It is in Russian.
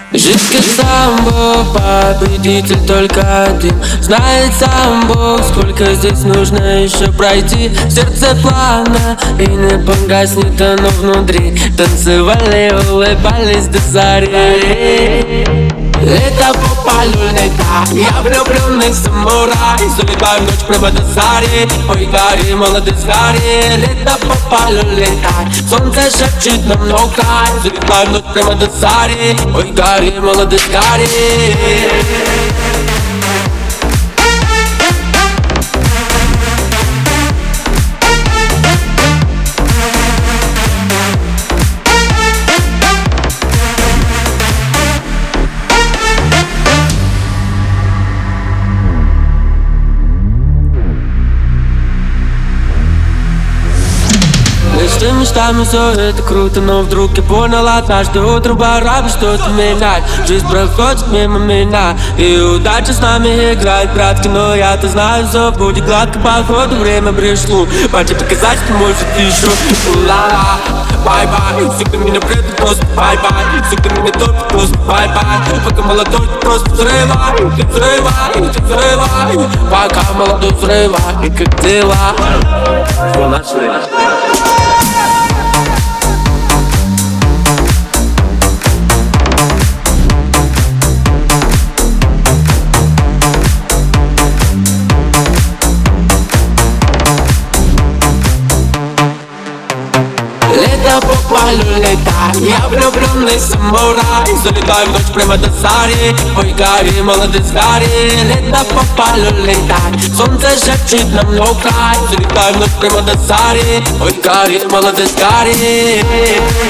Жизнь как самбо, победитель только один. Знает сам Бог, сколько здесь нужно еще пройти. Сердце пламя и не погаснет оно внутри. Танцевали, улыбались до зари. Лето по полю лета, я влюбленный самурай. Заливаю ночь прямо до зари. Ой, гори, молодец, гори. Лето по полю летай, солнце шепчет нам no край. Заливаю ночь прямо до зари. Ой, гори, молодец, гори. Мечтами, мечтами, все это круто, но вдруг я понял однажды утром пора бы что-то менять. Жизнь проходит мимо меня, и удача с нами играет, братки. Но я-то знаю, все будет гладко, походу время пришло. Пойти показать, что может еще. Ла-ла, бай-бай, всегда меня предают, просто бай-бай. Всегда меня только просто бай-бай. Пока молодой, просто взрывай, ты взрывай, ты взрывай. Пока молодой, взрывай, и как дела? Что нашли? Лето по полю летай, я влюбленный самурай. Залетаю в ночь прямо до зари. Ой, гори, молодец, гори. Лето по полю летай, солнце шепчет нам no край. Залетаю в ночь прямо до зари. Ой, гори, молодец, гори.